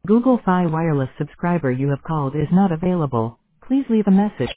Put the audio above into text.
Google Fi Wireless subscriber you have called is not available. Please leave a message.